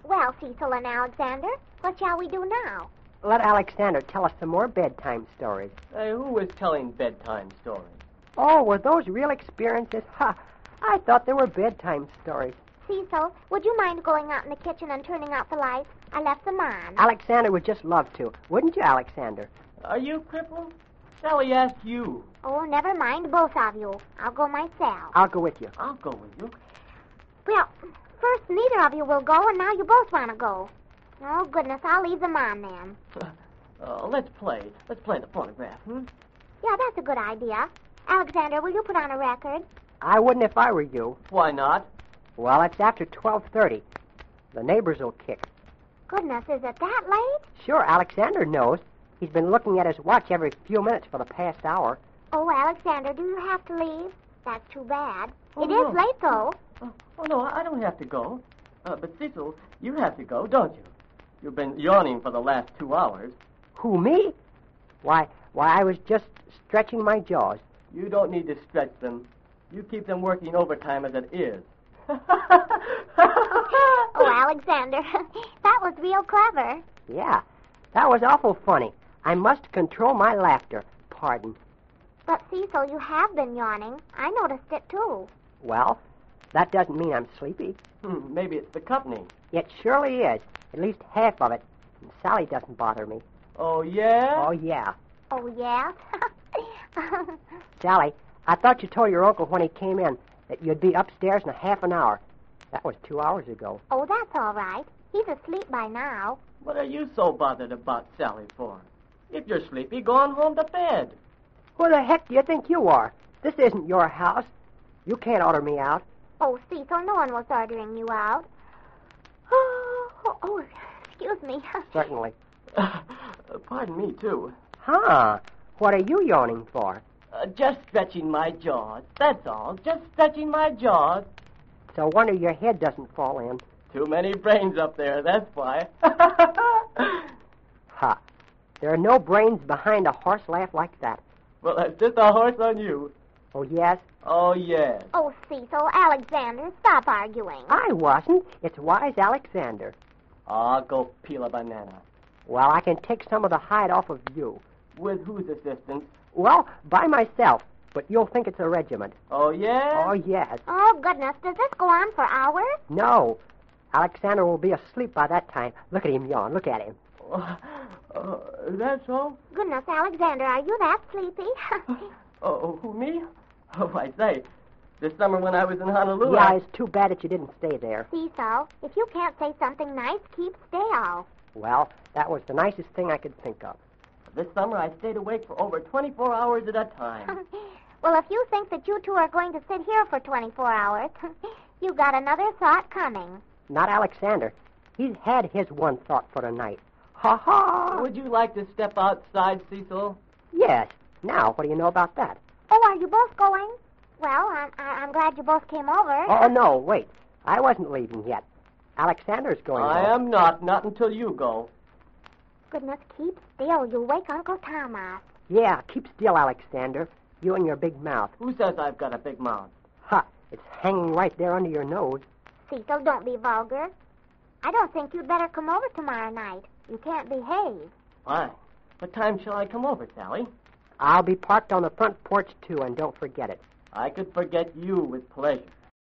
Well, Cecil and Alexander, what shall we do now? Let Alexander tell us some more bedtime stories. Hey, who was telling bedtime stories? Oh, were those real experiences? Ha! I thought they were bedtime stories. Cecil, would you mind going out in the kitchen and turning out the lights? I left them on. Alexander would just love to. Wouldn't you, Alexander? Are you crippled? Sally asked you. Oh, never mind, both of you. I'll go myself. I'll go with you. I'll go with you. Well, first neither of you will go, and now you both want to go. Oh, goodness, I'll leave them on then. Let's play. Let's play the phonograph, Yeah, that's a good idea. Alexander, will you put on a record? I wouldn't if I were you. Why not? Well, it's after 12:30. The neighbors will kick. Goodness, is it that late? Sure, Alexander knows. He's been looking at his watch every few minutes for the past hour. Oh, Alexander, do you have to leave? That's too bad. Oh, It no. is late, though. Oh, no, I don't have to go. But Cecil, you have to go, don't you? You've been yawning for the last 2 hours. Who, me? Why, I was just stretching my jaws. You don't need to stretch them. You keep them working overtime as it is. Oh, Alexander, that was real clever. Yeah, that was awful funny. I must control my laughter. Pardon. But, Cecil, you have been yawning. I noticed it, too. Well, that doesn't mean I'm sleepy. Maybe it's the company. It surely is. At least half of it. And Sally doesn't bother me. Oh, yeah? Oh, yeah. Oh, yeah? Sally, I thought you told your uncle when he came in that you'd be upstairs in a half an hour. That was 2 hours ago. Oh, that's all right. He's asleep by now. What are you so bothered about Sally for? If you're sleepy, go on home to bed. Who the heck do you think you are? This isn't your house. You can't order me out. Oh, Cecil, no one was ordering you out. Oh, excuse me. Certainly. Pardon me, too. Huh. What are you yawning for? Just stretching my jaws. That's all. Just stretching my jaws. So wonder your head doesn't fall in. Too many brains up there, that's why. Ha. There are no brains behind a horse laugh like that. Well, that's just a horse on you. Oh, yes? Oh, yes. Oh, Cecil, Alexander, stop arguing. I wasn't. It's wise Alexander. I'll go peel a banana. Well, I can take some of the hide off of you. With whose assistance? Well, by myself. But you'll think it's a regiment. Oh, yeah? Oh, yes. Oh, goodness, does this go on for hours? No. Alexander will be asleep by that time. Look at him yawn. Look at him. That's all? Goodness, Alexander, are you that sleepy? Oh, who, me? Oh, I say. This summer when I was in Honolulu... Yeah, it's too bad that you didn't stay there. Cecil, if you can't say something nice, keep still. Well, that was the nicest thing I could think of. This summer I stayed awake for over 24 hours at a time. Well, if you think that you two are going to sit here for 24 hours, you've got another thought coming. Not Alexander. He's had his one thought for tonight. Ha ha! Would you like to step outside, Cecil? Yes. Now, what do you know about that? Oh, are you both going? Well, I'm glad you both came over. Oh, no, wait. I wasn't leaving yet. Alexander's going I home. am not until you go. Goodness, keep still. You'll wake Uncle Thomas. Yeah, keep still, Alexander. You and your big mouth. Who says I've got a big mouth? Ha! It's hanging right there under your nose. Cecil, don't be vulgar. I don't think you'd better come over tomorrow night. You can't behave. Fine. What time shall I come over, Sally? I'll be parked on the front porch, too, and don't forget it. I could forget you with pleasure.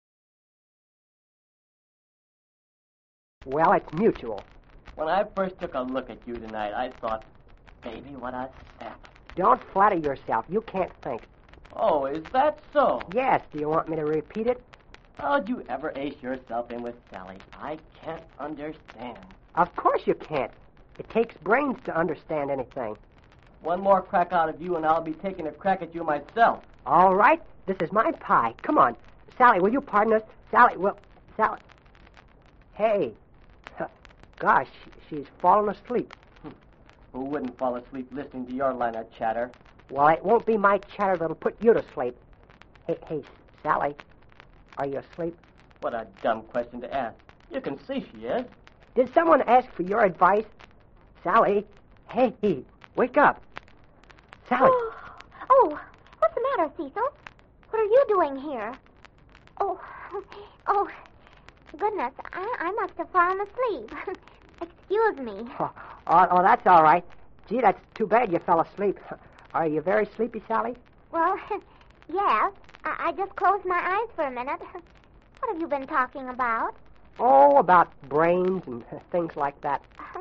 Well, it's mutual. When I first took a look at you tonight, I thought, baby, what a sap. Don't flatter yourself. You can't think. Oh, is that so? Yes, do you want me to repeat it? How'd you ever ace yourself in with Sally? I can't understand. Of course you can't. It takes brains to understand anything. One more crack out of you, and I'll be taking a crack at you myself. All right, this is my pie. Come on. Sally, will you pardon us? Sally. Hey. Gosh, she's fallen asleep. Who wouldn't fall asleep listening to your line of chatter? Well, it won't be my chatter that'll put you to sleep. Hey, Sally, are you asleep? What a dumb question to ask. You can see she is. Did someone ask for your advice? Sally, hey, wake up. Sally. Oh, what's the matter, Cecil? What are you doing here? Oh, Goodness, I must have fallen asleep. Excuse me. Oh, that's all right. Gee, that's too bad you fell asleep. Are you very sleepy, Sally? Well, yes. I just closed my eyes for a minute. What have you been talking about? Oh, about brains and things like that.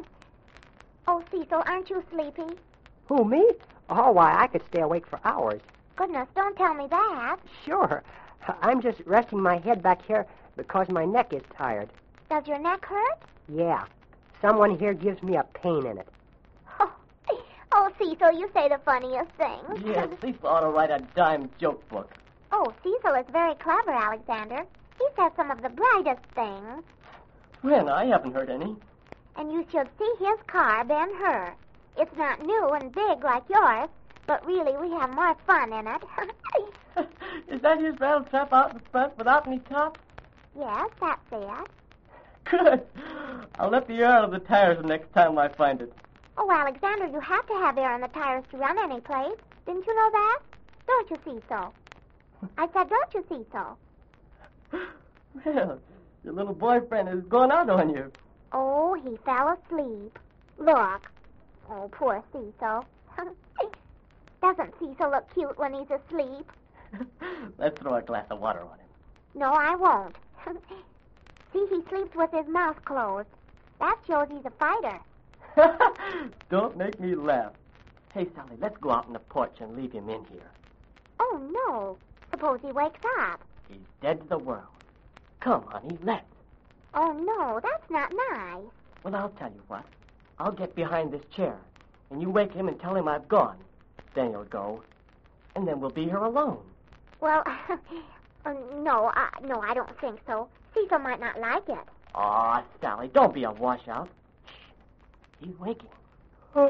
Oh, Cecil, aren't you sleepy? Who, me? Oh, why, I could stay awake for hours. Goodness, don't tell me that. Sure. I'm just resting my head back here because my neck is tired. Does your neck hurt? Yeah. Someone here gives me a pain in it. Oh, Cecil, you say the funniest things. Yes, Cecil ought to write a dime joke book. Oh, Cecil is very clever, Alexander. He says some of the brightest things. When? I haven't heard any. And you should see his car, Ben-Hur. It's not new and big like yours, but really we have more fun in it. Is that his rattle trap out in front without any top? Yes, that's it. Good. I'll let the air out of the tires the next time I find it. Oh, Alexander, you have to have air in the tires to run any place. Didn't you know that? Don't you see so? I said, don't you see so? Well, your little boyfriend has gone out on you. Oh, he fell asleep. Look. Oh, poor Cecil. Doesn't Cecil look cute when he's asleep? Let's throw a glass of water on him. No, I won't. See, he sleeps with his mouth closed. That shows he's a fighter. Don't make me laugh. Hey, Sally, let's go out on the porch and leave him in here. Oh, no. Suppose he wakes up. He's dead to the world. Come, honey, let's. Oh, no, that's not nice. Well, I'll tell you what. I'll get behind this chair, and you wake him and tell him I've gone. Then he'll go, and then we'll be here alone. Well, no, I don't think so. Cecil might not like it. Aw, Sally, don't be a washout. Shh. He's waking. Hello.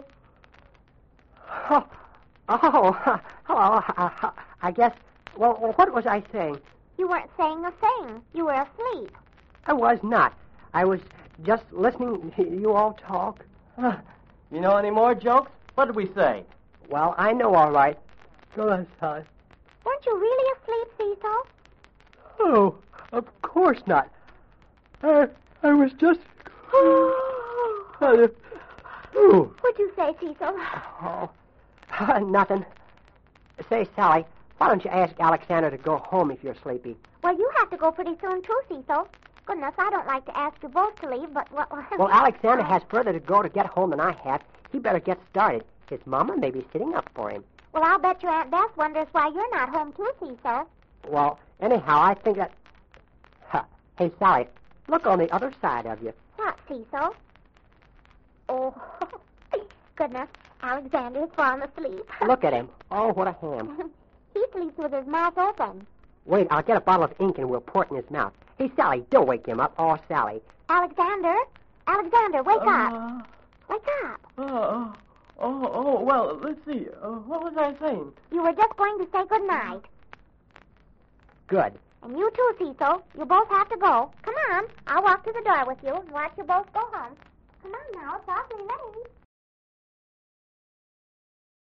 I guess, well, what was I saying? You weren't saying a thing. You were asleep. I was not. I was just listening to you all talk. You know any more jokes? What did we say? Well, I know all right. Go on, Sally. Weren't you really asleep, Cecil? Oh, of course not. I was just... What'd you say, Cecil? Oh, nothing. Say, Sally, why don't you ask Alexander to go home if you're sleepy? Well, you have to go pretty soon, too, Cecil. Goodness, I don't like to ask you both to leave, but... Well, Alexander has further to go to get home than I have. He better get started. His mama may be sitting up for him. Well, I'll bet your Aunt Bess wonders why you're not home, too, Cecil. Well, anyhow, I think that... Hey, Sally, look on the other side of you. What, Cecil? Oh, goodness, Alexander's fallen asleep. Look at him. Oh, what a ham. He sleeps with his mouth open. Wait, I'll get a bottle of ink and we'll pour it in his mouth. Hey, Sally, don't wake him up. Oh, Sally. Alexander, wake up. Wake up. Well, let's see. What was I saying? You were just going to say good night. Good. And you too, Cecil. You both have to go. Come on. I'll walk to the door with you and watch you both go home. Come on now. It's awfully late.